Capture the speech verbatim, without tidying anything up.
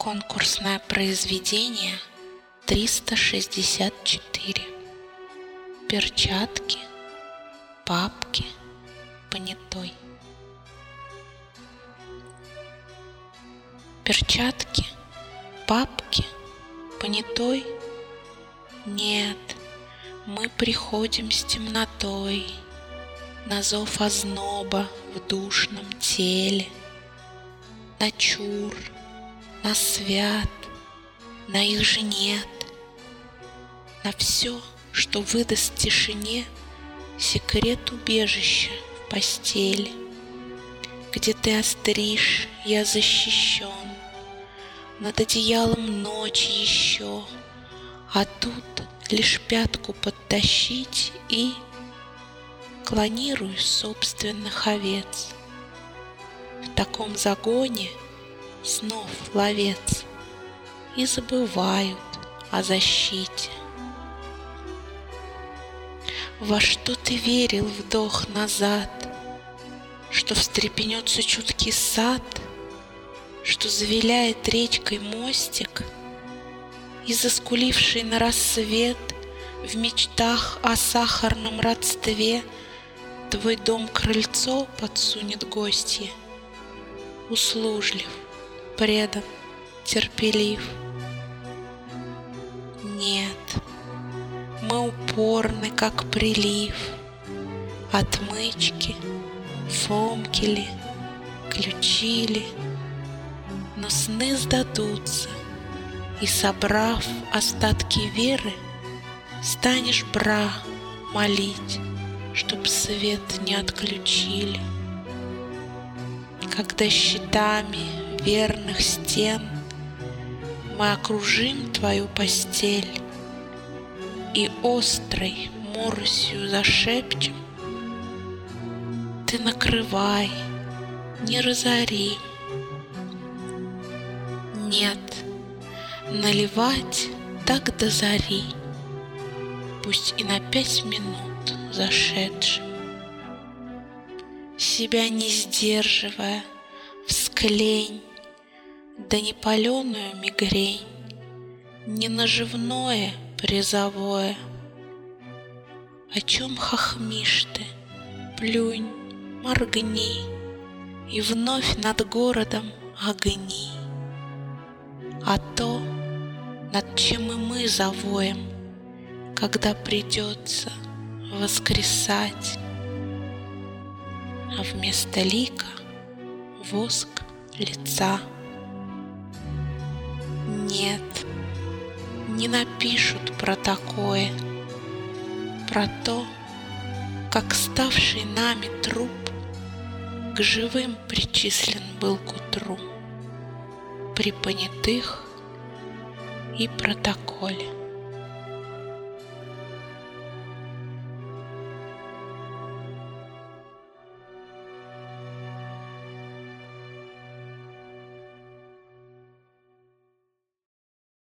Конкурсное произведение триста шестьдесят четыре. Перчатки, папки, понятой. Перчатки, папки, понятой. Нет, мы приходим с темнотой на зов озноба в душном теле, на чур, на свят, на их же нет, на все, что выдаст тишине секрет убежища в постели, где ты остришь, я защищен, над одеялом ночи еще, а тут лишь пятку подтащить и клонирую собственных овец. В таком загоне снов ловец и забывают о защите. Во что ты верил вдох назад, что встрепенется чуткий сад, что завиляет речкой мостик, и заскуливший на рассвет в мечтах о сахарном родстве твой дом крыльцо подсунет гостье, услужлив, предан, терпелив. Нет, мы упорны, как прилив, отмычки, фомкели, ключили, но сны сдадутся, и, собрав остатки веры, станешь бра молить, чтоб свет не отключили. Когда щитами верных стен мы окружим твою постель и острой моросью зашепчем, ты накрывай, не разори. Нет, наливать так до зари, пусть и на пять минут зашедшим, себя не сдерживая, всклень, да не паленую мигрень, не наживное призовое. О чем хохмишь ты? Плюнь, моргни, и вновь над городом огни. А то, над чем и мы завоем, когда придется воскресать, а вместо лика воск лица. Нет, не напишут про такое, про то, как ставший нами труп к живым причислен был к утру при понятых и протоколе.